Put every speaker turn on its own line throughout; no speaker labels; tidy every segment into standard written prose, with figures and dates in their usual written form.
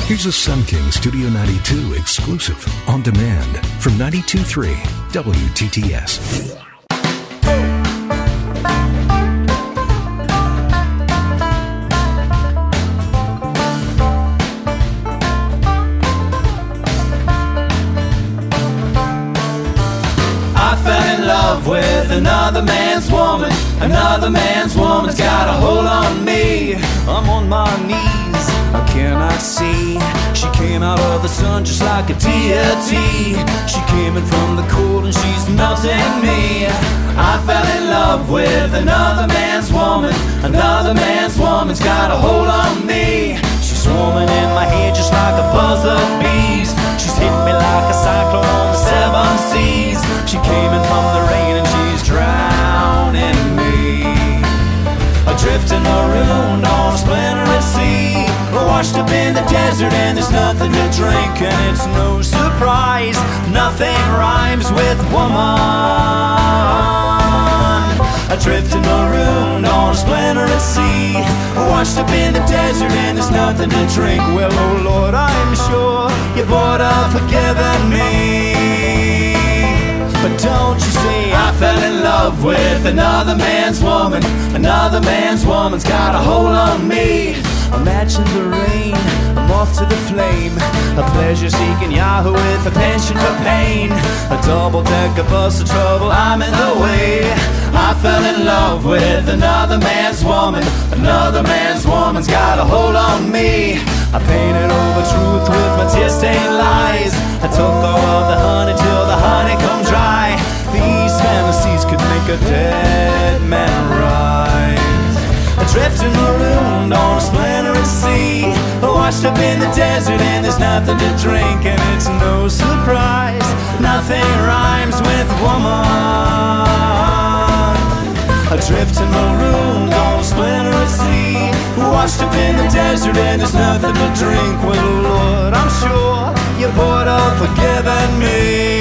Here's a Sun King Studio 92 exclusive on demand from 92.3 WTTS.
With another man's woman, another man's woman's got a hold on me. I'm on my knees, I cannot see. She came out of the sun just like a deity. She came in from the cold and she's melting me. I fell in love with another man's woman, another man's woman's got a hold on me. She's swarming in my head just like a buzz of bees. She's hit me like a cyclone on the seven seas. She came in from the rain and she's drowning me. Adrift and marooned on a splintered sea. Washed up in the desert and there's nothing to drink. And it's no surprise, nothing rhymes with woman. Adrift and marooned on a splintered sea. Washed up in the desert and there's nothing to drink. Well, oh Lord, I'm sure you're bored of forgiving me. But don't you see, I fell in love with another man's woman. Another man's woman's got a hold on me. Imagine the rain, I'm off to the flame. A pleasure-seeking Yahoo with a penchant for pain. A double-decker bus of trouble, I'm in the way. I fell in love with another man's woman. Another man's woman's got a hold on me. I painted over truth with my tear-stained lies. I took all of the honey till the honey come dry. These fantasies could make a dead man rise. Adrift and marooned on a splintered sea. Washed up in the desert and there's nothing to drink. And it's no surprise, nothing rhymes with woman. Adrift and marooned on a splintered sea. Washed up in the desert and there's nothing to drink. Well, Lord, I'm sure you're bored of forgiving me.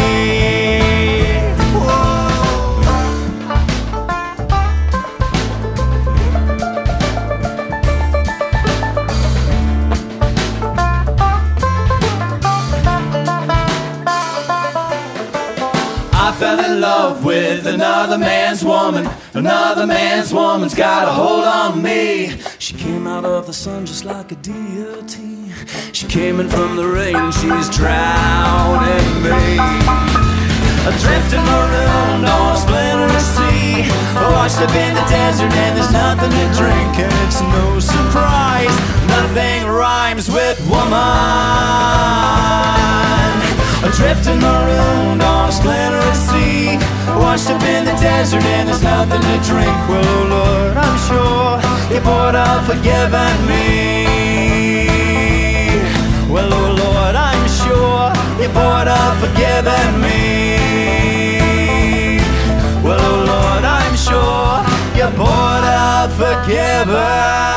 I fell in love with another man's woman. Another man's woman's got a hold on me. She came out of the sun just like a deity. She came in from the rain and she's drowning me. Adrift and marooned on a splintered sea. Washed up in the desert and there's nothing to drink. And it's no surprise, nothing rhymes with woman. Adrift and marooned on a splintered sea. Washed up in the desert and there's nothing to drink. Well, oh Lord, I'm sure you're bored of forgiving me. Well, oh Lord, I'm sure you're bored of forgiving me. Well, oh Lord, I'm sure you're bored of forgiving